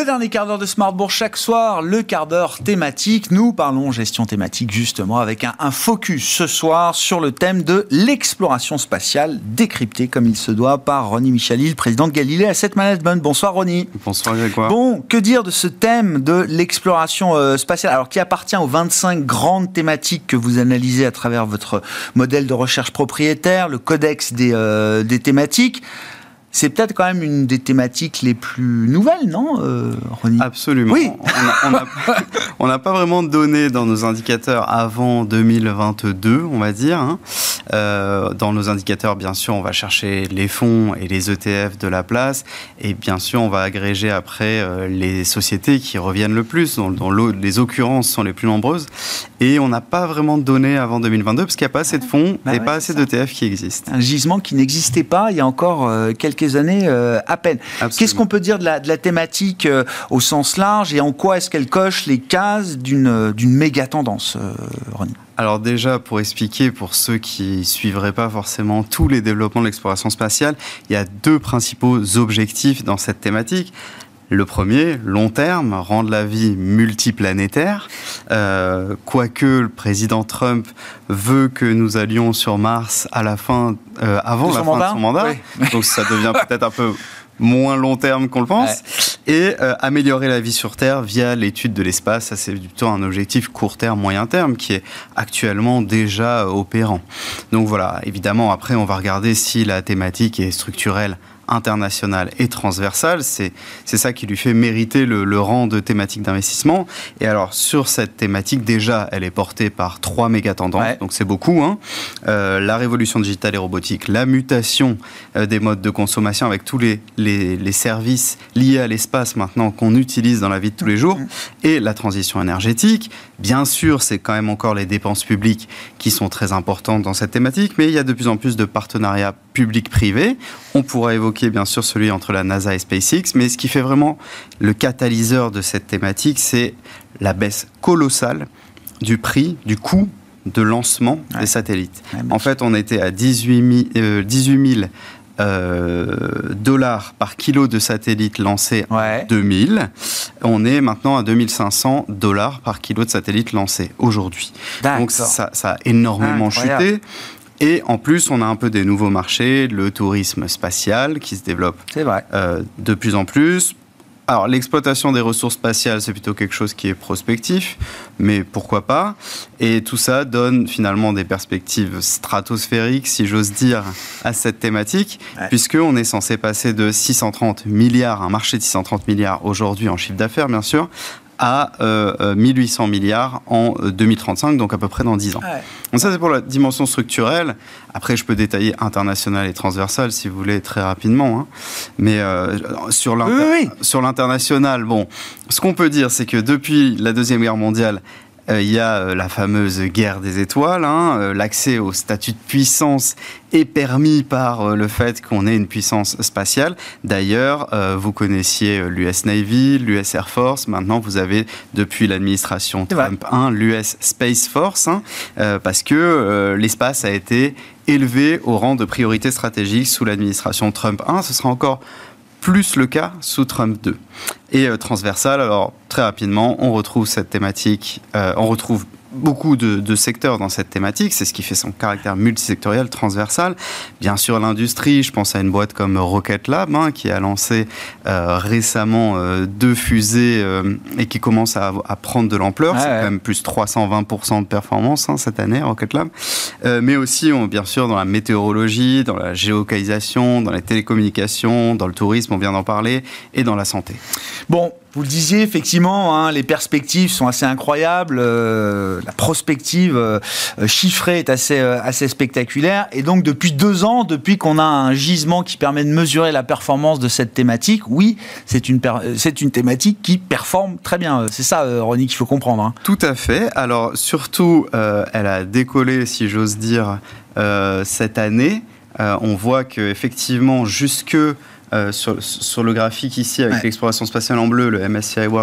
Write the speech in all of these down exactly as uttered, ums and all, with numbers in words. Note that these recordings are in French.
dernier quart d'heure de Smart Bourse chaque soir, le quart d'heure thématique. Nous parlons gestion thématique justement avec un, un focus ce soir sur le thème de l'exploration spatiale décryptée comme il se doit par Ronnie Michalil, président de Galilée Asset Management. Bonsoir Ronnie. Bonsoir Grégoire. Bon, que dire de ce thème de l'exploration euh, spatiale, alors qui appartient aux vingt-cinq grandes thématiques que vous analysez à travers votre modèle de recherche propriétaire, le codex des, euh, des thématiques. C'est peut-être quand même une des thématiques les plus nouvelles, non, euh, Ronnie ? Absolument. Oui. On n'a pas vraiment de données dans nos indicateurs avant deux mille vingt-deux, on va dire. Hein. Euh, dans nos indicateurs, bien sûr, on va chercher les fonds et les E T F de la place. Et bien sûr, on va agréger après euh, les sociétés qui reviennent le plus, dont, dont les occurrences sont les plus nombreuses. Et on n'a pas vraiment de données avant deux mille vingt-deux, parce qu'il n'y a pas assez de fonds bah et ouais, pas assez d'E T F qui existent. Un gisement qui n'existait pas il y a encore euh, quelques années euh, à peine. Absolument. Qu'est-ce qu'on peut dire de la, de la thématique euh, au sens large et en quoi est-ce qu'elle coche les cases d'une, d'une méga tendance, euh, Ronnie ? Alors déjà, pour expliquer, pour ceux qui ne suivraient pas forcément tous les développements de l'exploration spatiale, il y a deux principaux objectifs dans cette thématique. Le premier, long terme, rendre la vie multiplanétaire. Euh, quoique le président Trump veut que nous allions sur Mars à la fin, euh, avant la fin mandat. de son mandat. Oui. Donc ça devient peut-être un peu moins long terme qu'on le pense. Ouais. Et euh, améliorer la vie sur Terre via l'étude de l'espace. Ça, c'est plutôt un objectif court terme, moyen terme, qui est actuellement déjà opérant. Donc voilà, évidemment, après, on va regarder si la thématique est structurelle, internationale et transversale, c'est, c'est ça qui lui fait mériter le, le rang de thématique d'investissement. Et alors, sur cette thématique, déjà, elle est portée par trois méga-tendances, ouais. donc c'est beaucoup. Hein. Euh, la révolution digitale et robotique, la mutation euh, des modes de consommation avec tous les, les, les services liés à l'espace maintenant qu'on utilise dans la vie de tous les jours, et la transition énergétique. Bien sûr, c'est quand même encore les dépenses publiques qui sont très importantes dans cette thématique, mais il y a de plus en plus de partenariats public-privé. On pourra évoquer bien sûr celui entre la NASA et SpaceX, mais ce qui fait vraiment le catalyseur de cette thématique, c'est la baisse colossale du prix, du coût de lancement ouais. des satellites. Ouais, en fait, on était à dix-huit mille euh, dollars par kilo de satellites lancés ouais. en deux mille. On est maintenant à deux mille cinq cents dollars par kilo de satellites lancés aujourd'hui. D'accord. Donc ça, ça a énormément Incroyable. chuté. Et en plus, on a un peu des nouveaux marchés, le tourisme spatial qui se développe c'est vrai. Euh, de plus en plus. Alors, l'exploitation des ressources spatiales, c'est plutôt quelque chose qui est prospectif, mais pourquoi pas ? Et tout ça donne finalement des perspectives stratosphériques, si j'ose dire, à cette thématique, ouais. puisqu'on est censé passer de six cent trente milliards, un marché de six cent trente milliards aujourd'hui en chiffre d'affaires, bien sûr, à euh, mille huit cents milliards en deux mille trente-cinq, donc à peu près dans dix ans. Ouais. Donc ça, c'est pour la dimension structurelle. Après, je peux détailler international et transversal, si vous voulez, très rapidement. Hein. Mais euh, sur, l'inter- oui, oui. sur l'international, bon, ce qu'on peut dire, c'est que depuis la Deuxième Guerre mondiale, il euh, y a euh, la fameuse guerre des étoiles. Hein, euh, l'accès au statut de puissance est permis par euh, le fait qu'on ait une puissance spatiale. D'ailleurs, euh, vous connaissiez l'U S Navy, l'U S Air Force. Maintenant, vous avez, depuis l'administration Trump un, l'U S Space Force, hein, euh, parce que euh, l'espace a été élevé au rang de priorité stratégique sous l'administration Trump un. Ce sera encore plus le cas sous Trump deux. Et euh, transversal, alors très rapidement, on retrouve cette thématique, euh, on retrouve beaucoup de, de secteurs dans cette thématique, c'est ce qui fait son caractère multisectoriel, transversal. Bien sûr, l'industrie, je pense à une boîte comme Rocket Lab, hein, qui a lancé euh, récemment euh, deux fusées euh, et qui commence à, à prendre de l'ampleur. Ah, c'est ouais. quand même plus trois cent vingt pour cent de performance hein, cette année, Rocket Lab. Euh, mais aussi, on, bien sûr, dans la météorologie, dans la géolocalisation, dans les télécommunications, dans le tourisme, on vient d'en parler, et dans la santé. Bon, vous le disiez, effectivement, hein, les perspectives sont assez incroyables. Euh, la prospective euh, chiffrée est assez, euh, assez spectaculaire. Et donc, depuis deux ans, depuis qu'on a un gisement qui permet de mesurer la performance de cette thématique, oui, c'est une, per- c'est une thématique qui performe très bien. C'est ça, euh, Ronnie, qu'il faut comprendre. Hein. Tout à fait. Alors, surtout, euh, elle a décollé, si j'ose dire, euh, cette année. Euh, on voit qu'effectivement, jusque... Euh, sur, sur le graphique ici avec ouais. l'exploration spatiale en bleu, le M S C I World,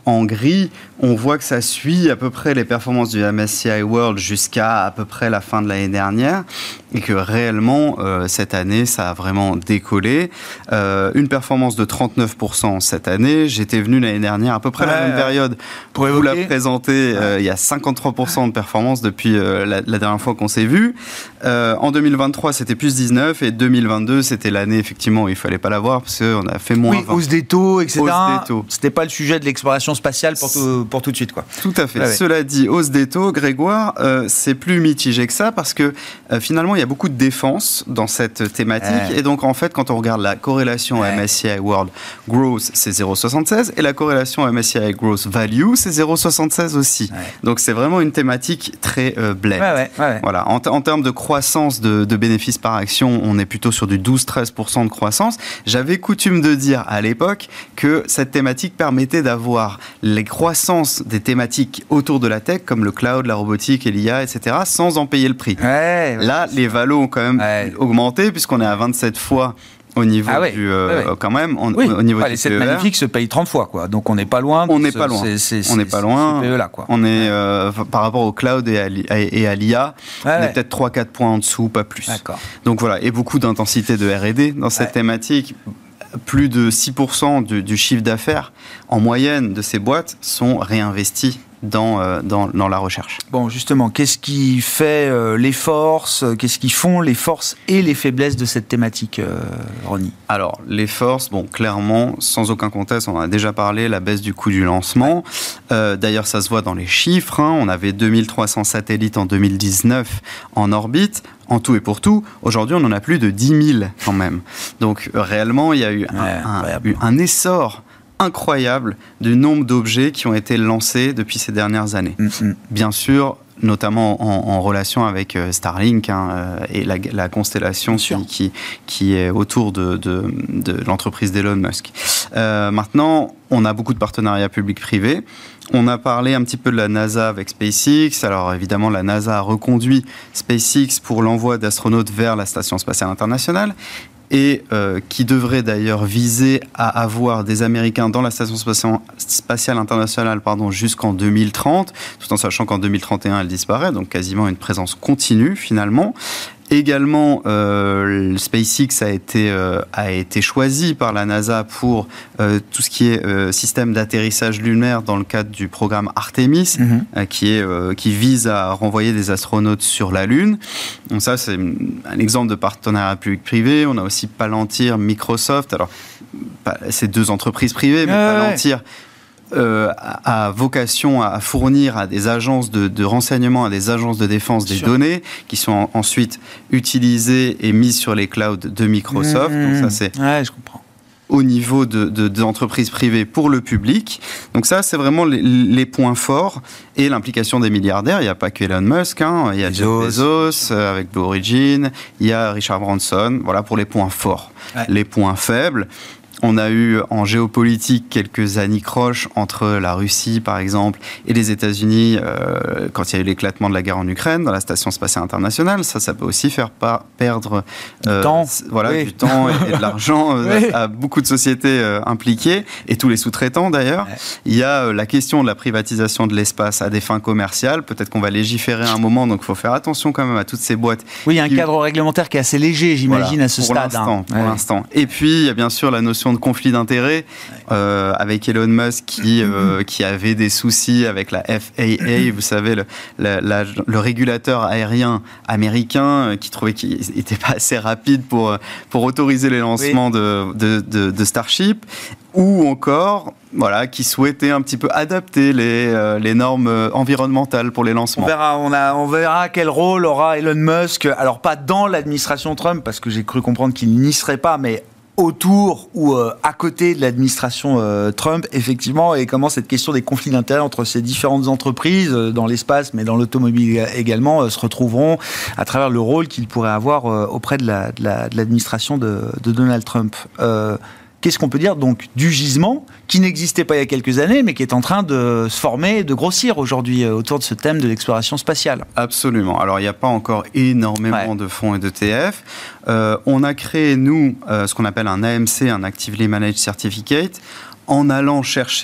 en gris, on voit que ça suit à peu près les performances du M S C I World jusqu'à à peu près la fin de l'année dernière et que réellement, euh, cette année, ça a vraiment décollé. Euh, une performance de trente-neuf pour cent cette année. J'étais venu l'année dernière à peu près ouais, la même période pour vous la présenter. Ouais. Euh, il y a cinquante-trois pour cent de performance depuis euh, la, la dernière fois qu'on s'est vu. Euh, en deux mille vingt-trois, c'était plus dix-neuf et deux mille vingt-deux, c'était l'année effectivement où il fallait pas l'avoir parce qu'on a fait moins. Oui, hausse des taux, et cetera. Hausse des taux. C'était pas le sujet de l'exploration spatiale pour tout, pour tout de suite, quoi. Tout à fait. Ouais, ouais. Cela dit, hausse des taux, Grégoire, euh, c'est plus mitigé que ça parce que euh, finalement, il y a beaucoup de défense dans cette thématique. Ouais. Et donc, en fait, quand on regarde la corrélation ouais. M S C I World Growth, c'est zéro virgule soixante-seize et la corrélation M S C I Growth Value, c'est zéro virgule soixante-seize aussi. Ouais. Donc, c'est vraiment une thématique très euh, blend. Ouais, ouais, ouais. Voilà. En, t- en termes de croissance de, de bénéfices par action, on est plutôt sur du douze à treize pour cent de croissance. J'avais coutume de dire à l'époque que cette thématique permettait d'avoir les croissances des thématiques autour de la tech, comme le cloud, la robotique et l'I A, et cetera, sans en payer le prix. Ouais, ouais. Là, les valos ont quand même ouais. augmenté, puisqu'on est à vingt-sept fois au niveau ah ouais, du euh, ouais, ouais. quand même on, oui. au niveau ouais, du les sept magnifiques se payent trente fois, quoi. Donc on n'est pas loin. On n'est pas loin. C'est, c'est, on n'est pas loin. C P E là, quoi. On est euh, par rapport au cloud et à, et à l'I A, ouais, on ouais. est peut-être trois à quatre points en dessous, pas plus. D'accord. Donc voilà, et beaucoup d'intensité de R et D dans cette ouais. thématique. Plus de six pour cent du, du chiffre d'affaires en moyenne de ces boîtes sont réinvestis dans, euh, dans, dans la recherche. Bon, justement, qu'est-ce qui fait euh, les forces, qu'est-ce qui font les forces et les faiblesses de cette thématique, euh, Ronnie ? Alors, les forces, bon, clairement, sans aucun contexte, on en a déjà parlé, la baisse du coût du lancement. Ouais. Euh, d'ailleurs, ça se voit dans les chiffres. Hein. On avait deux mille trois cents satellites en deux mille dix-neuf en orbite. En tout et pour tout, aujourd'hui, on en a plus de dix mille quand même. Donc, réellement, il y a eu un, ouais, un, un essor incroyable du nombre d'objets qui ont été lancés depuis ces dernières années. Mm-hmm. Bien sûr, notamment en, en relation avec euh, Starlink hein, euh, et la, la constellation qui, qui, qui est autour de, de, de l'entreprise d'Elon Musk. Euh, maintenant, on a beaucoup de partenariats publics-privés. On a parlé un petit peu de la NASA avec SpaceX. Alors évidemment, la NASA a reconduit SpaceX pour l'envoi d'astronautes vers la Station spatiale internationale et euh, qui devrait d'ailleurs viser à avoir des Américains dans la Station spatiale internationale pardon, jusqu'en deux mille trente, tout en sachant qu'en deux mille trente et un, elle disparaît, donc quasiment une présence continue finalement. Également, euh, SpaceX a été, euh, a été choisi par la NASA pour euh, tout ce qui est euh, système d'atterrissage lunaire dans le cadre du programme Artemis, mmh. euh, qui, est, euh, qui vise à renvoyer des astronautes sur la Lune. Donc ça, c'est un exemple de partenariat public-privé. On a aussi Palantir, Microsoft. Alors, c'est deux entreprises privées, mais ouais, Palantir... Ouais. Euh, a vocation à fournir à des agences de, de renseignement, à des agences de défense des Sûr. données qui sont ensuite utilisées et mises sur les clouds de Microsoft. Mmh, Donc ça, c'est ouais, je comprends. Au niveau de, de, d'entreprises privées pour le public. Donc ça, c'est vraiment les, les points forts et l'implication des milliardaires. Il n'y a pas que Elon Musk, hein. Il y a Jeff Bezos euh, avec Blue Origin, il y a Richard Branson. Voilà pour les points forts. Ouais. Les points faibles, on a eu en géopolitique quelques anicroches entre la Russie, par exemple, et les États-Unis euh, quand il y a eu l'éclatement de la guerre en Ukraine dans la Station spatiale internationale. Ça, ça peut aussi faire pas perdre euh, du temps, voilà, oui. du temps et, et de l'argent euh, oui. à, à beaucoup de sociétés euh, impliquées et tous les sous-traitants d'ailleurs. Ouais. Il y a euh, la question de la privatisation de l'espace à des fins commerciales. Peut-être qu'on va légiférer à un moment, donc il faut faire attention quand même à toutes ces boîtes. Oui, il y a un qui... cadre réglementaire qui est assez léger, j'imagine, voilà, à ce pour stade. L'instant, hein. Pour ouais. l'instant. Et puis, il y a bien sûr la notion de conflit d'intérêts euh, avec Elon Musk qui, euh, qui avait des soucis avec la F A A, vous savez, le, la, la, le régulateur aérien américain qui trouvait qu'il n'était pas assez rapide pour, pour autoriser les lancements oui. de, de, de, de Starship, ou encore... Voilà, qui souhaitait un petit peu adapter les, euh, les normes environnementales pour les lancements. On verra, on, a, on verra quel rôle aura Elon Musk, alors pas dans l'administration Trump, parce que j'ai cru comprendre qu'il n'y serait pas, mais autour ou euh, à côté de l'administration euh, Trump, effectivement, et comment cette question des conflits d'intérêts entre ces différentes entreprises, euh, dans l'espace, mais dans l'automobile également, euh, se retrouveront à travers le rôle qu'ils pourraient avoir euh, auprès de, la, de, la, de l'administration de, de Donald Trump. Euh, Qu'est-ce qu'on peut dire donc du gisement qui n'existait pas il y a quelques années, mais qui est en train de se former et de grossir aujourd'hui autour de ce thème de l'exploration spatiale? Absolument. Alors, il n'y a pas encore énormément ouais. de fonds et d'E T F. Euh, on a créé, nous, euh, ce qu'on appelle un A M C, un Actively Managed Certificate, en allant chercher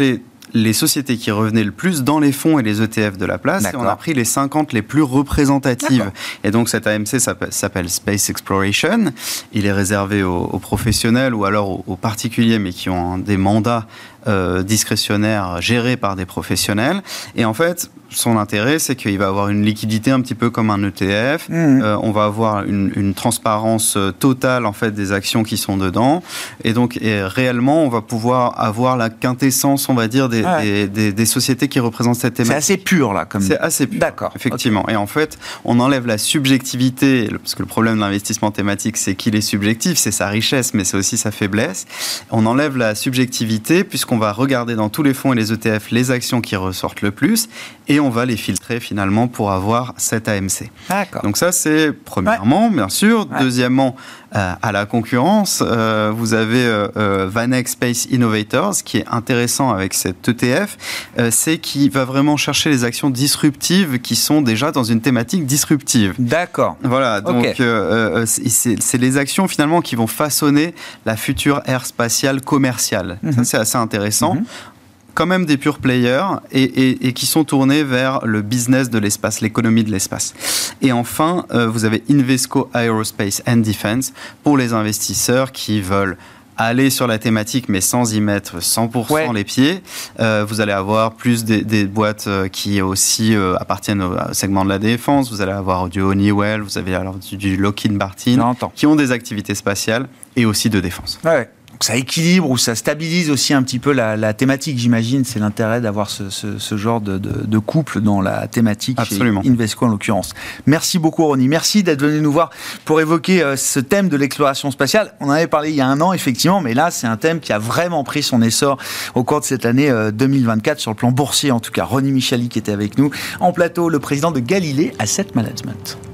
les sociétés qui revenaient le plus dans les fonds et les E T F de la place. D'accord. Et on a pris les cinquante les plus représentatives. D'accord. Et donc cet A M C s'appelle, s'appelle Space Exploration. Il est réservé aux, aux professionnels ou alors aux, aux particuliers, mais qui ont des mandats euh, discrétionnaires gérés par des professionnels. Et en fait, son intérêt, c'est qu'il va avoir une liquidité un petit peu comme un E T F. Mmh. Euh, on va avoir une, une transparence totale en fait des actions qui sont dedans. Et donc, et réellement, on va pouvoir avoir la quintessence, on va dire, des, ouais. des, des, des sociétés qui représentent cette thématique. C'est assez pur là, comme. C'est assez pur. D'accord. Effectivement. Okay. Et en fait, on enlève la subjectivité, parce que le problème de l'investissement thématique, c'est qu'il est subjectif, c'est sa richesse, mais c'est aussi sa faiblesse. On enlève la subjectivité puisqu'on va regarder dans tous les fonds et les E T F les actions qui ressortent le plus, et on va les filtrer finalement pour avoir cet A M C. D'accord. Donc ça, c'est premièrement, ouais. bien sûr. Ouais. Deuxièmement, euh, à la concurrence, euh, vous avez euh, euh, VanEck Space Innovators, ce qui est intéressant avec cet E T F, euh, c'est qu'il va vraiment chercher les actions disruptives qui sont déjà dans une thématique disruptive. D'accord. Voilà, donc okay. euh, euh, c'est, c'est les actions finalement qui vont façonner la future ère spatiale commerciale. Mm-hmm. Ça, c'est assez intéressant. Mm-hmm. Quand même des pure players et, et, et qui sont tournés vers le business de l'espace, l'économie de l'espace. Et enfin, euh, vous avez Invesco Aerospace and Defense pour les investisseurs qui veulent aller sur la thématique, mais sans y mettre cent pour cent ouais. les pieds. Euh, vous allez avoir plus des, des boîtes qui aussi euh, appartiennent au segment de la défense. Vous allez avoir du Honeywell, vous avez alors du, du Lockheed Martin, qui ont des activités spatiales et aussi de défense. Ouais. Ça équilibre ou ça stabilise aussi un petit peu la, la thématique, j'imagine. C'est l'intérêt d'avoir ce, ce, ce genre de, de, de couple dans la thématique. Absolument. Chez Invesco en l'occurrence. Merci beaucoup, Ronnie. Merci d'être venu nous voir pour évoquer euh, ce thème de l'exploration spatiale. On en avait parlé il y a un an, effectivement, mais là, c'est un thème qui a vraiment pris son essor au cours de cette année euh, deux mille vingt-quatre, sur le plan boursier en tout cas. Ronnie Michali qui était avec nous en plateau, le président de Galilée Asset Management.